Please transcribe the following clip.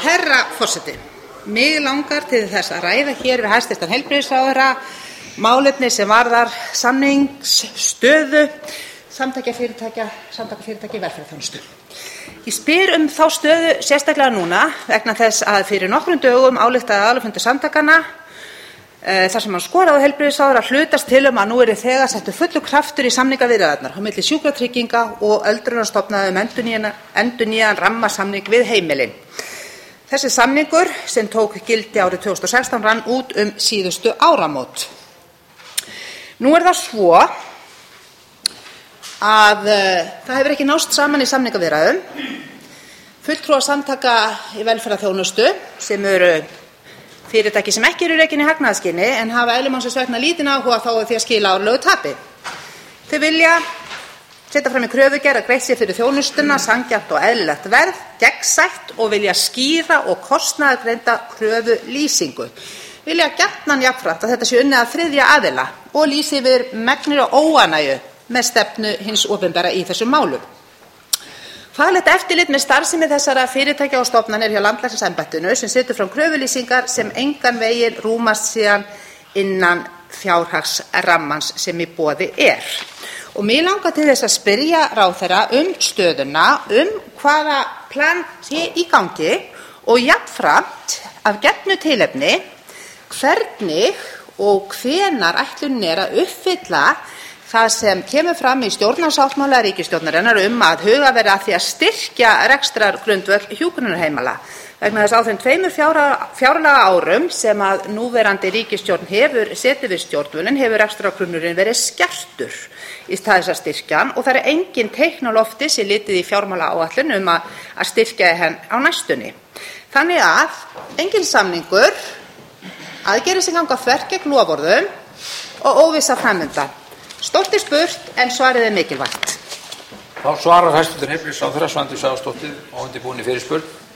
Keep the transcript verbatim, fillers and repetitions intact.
Herra forseti, mig langar til þess að ræða hér við hæstvirtan heilbrigðisráðherra málefni sem varðar samningsstöðu samtaka fyrirtækja, samtaka fyrirtækja í velferðarþjónustu. Ég spyr um þá stöðu sérstaklega núna vegna þess að fyrir nokkrum dögum ályktaði aðalfundur samtakanna e, þar sem hann skoraði á heilbrigðisráðherra að hlutast til um að nú er þegar settur fullur kraftur í samningaviðræðurnar á milli sjúkratrygginga og öldrunarstofnana um endurnýjaðan rammasamning við heimilin. Þessi samningur sem tók gildi árið tvö þúsund og sextán rann út um síðustu áramót. Nú er það svo að uh, það hefur ekki nást saman í samningaviðræðum. Fulltrúar samtaka í velferðarþjónustu sem eru fyrirtæki sem ekki eru rekin í hagnaðarskyni en hafa eðli málsins vegna lítinn áhuga þá því að skila árlegu tapi. Þau vilja setja fram í kröfugerð að greitt sé fyrir þjónustuna, sanngjarnt og eðlilegt verð, gegnsætt og vilja skýra og kostnaðargreinda kröfulýsingu. Vilja gjarnan jafnframt að þetta sé unnið að þriðja aðila og lýsi yfir megnir og óánægju með stefnu hins opinbera í þessum málum. Faglegt eftirlit með starfsemi þessara fyrirtækja og stofnanir hjá landlæknisembættinu sem setur fram kröfulýsingar sem engan veginn rúmast síðan innan fjárhagsrammans sem í boði er. Og mig langar til þess að spyrja ráðherra um stöðuna, um hvaða plan sé í gangi og jafnframt af gefnu tilefni hvernig og hvenær ætlunin er að uppfylla það sem kemur fram í stjórnarsáttmála ríkisstjórnarinnar um að huga verði að því að styrkja rekstrargrundvöll hjúkrunarheimila. Vegna þess á þeim tveimur fjárlaga árum sem að núverandi ríkisstjórn hefur setið við stjórnvölinn hefur rekstrargrunnurinn verið skertur í stað þess að styrkja hann og það er engin teikn á lofti sem litið í fjármálaáætlun um að, að styrkja henn á næstunni. Þannig að engin samningur, aðgerðir sem ganga þvert gegn loforðum og óvissa framundan. Stórt er spurt en svarið er mikilvægt. Þá svarar hæstvirtur heilbrigðisráðherra Svandís Svavarsdóttir óundirbúinni fyrirspurn.